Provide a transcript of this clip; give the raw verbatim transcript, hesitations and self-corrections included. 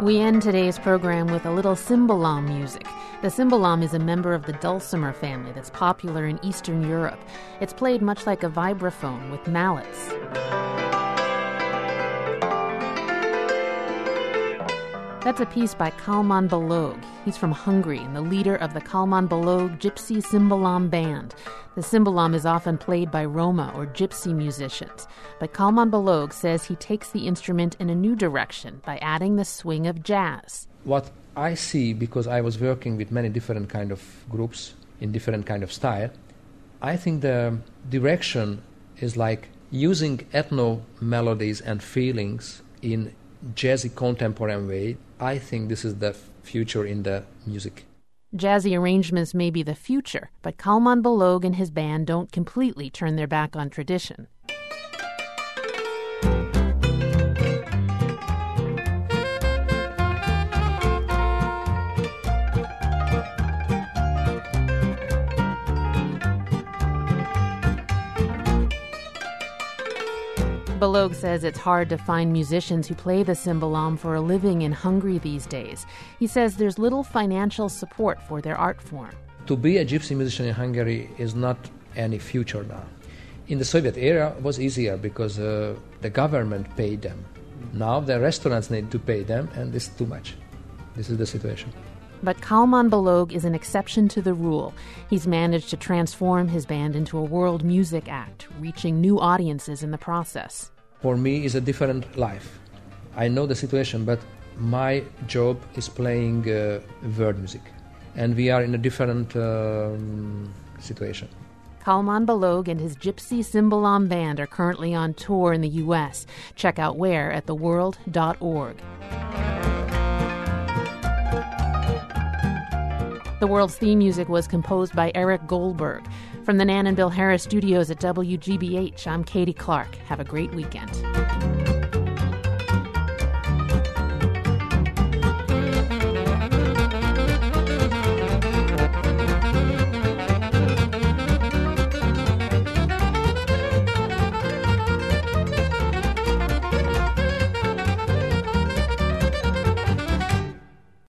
We end today's program with a little cymbalom music. The cymbalom is a member of the dulcimer family that's popular in Eastern Europe. It's played much like a vibraphone with mallets. That's a piece by Kalman Balog. He's from Hungary and the leader of the Kalman Balog Gypsy Cymbalom Band. The cymbalom is often played by Roma or gypsy musicians, but Kalman Balog says he takes the instrument in a new direction by adding the swing of jazz. What I see, because I was working with many different kind of groups in different kind of style, I think the direction is like using ethno melodies and feelings in jazzy contemporary way. I think this is the future in the music. Jazzy arrangements may be the future, but Kalman Balog and his band don't completely turn their back on tradition. Balog says it's hard to find musicians who play the cymbalom for a living in Hungary these days. He says there's little financial support for their art form. To be a gypsy musician in Hungary is not any future now. In the Soviet era, it was easier because uh, the government paid them. Now the restaurants need to pay them, and this is too much. This is the situation. But Kalman Balog is an exception to the rule. He's managed to transform his band into a world music act, reaching new audiences in the process. For me, it's a different life. I know the situation, but my job is playing uh, world music. And we are in a different um, situation. Kalman Balog and his Gypsy Cymbalom Band are currently on tour in the U S. Check out where at the world dot org. The World's theme music was composed by Eric Goldberg. From the Nan and Bill Harris studios at W G B H, I'm Katie Clark. Have a great weekend.